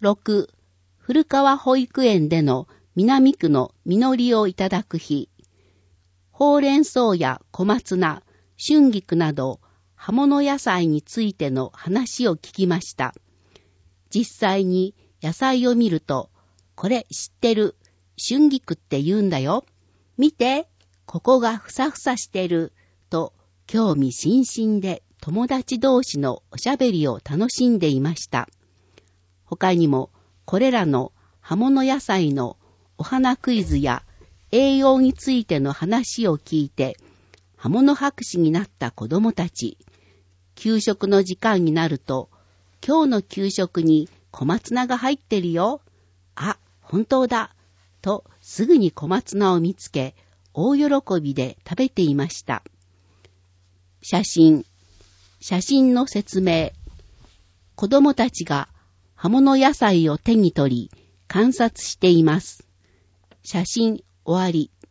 6、古川保育園での南区の実りをいただく日。ほうれん草や小松菜、春菊など葉物野菜についての話を聞きました。実際に野菜を見ると、これ知ってる、春菊って言うんだよ。見て、ここがふさふさしてる、と興味津々で友達同士のおしゃべりを楽しんでいました。他にもこれらの葉物野菜のお花クイズや栄養についての話を聞いて葉物博士になった子供たち。給食の時間になると、今日の給食に小松菜が入ってるよ。あ、本当だ。とすぐに小松菜を見つけ、大喜びで食べていました。写真の説明。子供たちが葉物野菜を手に取り観察しています。写真終わり。